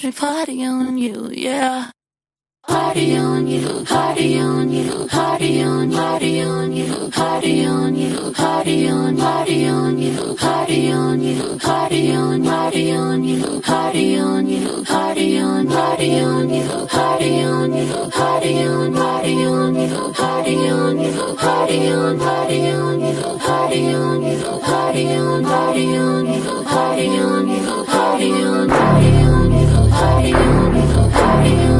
me party on you, yeah. Party on you, party on you, party on, party on you, party on you, party on, party on you, party on you, party on, party on you, party on you, party on, party on you, party on you, party on, party on you, party on you, party on, party on you, party on you, party on, party on you, party on you, party on, party on you, party on you, party on.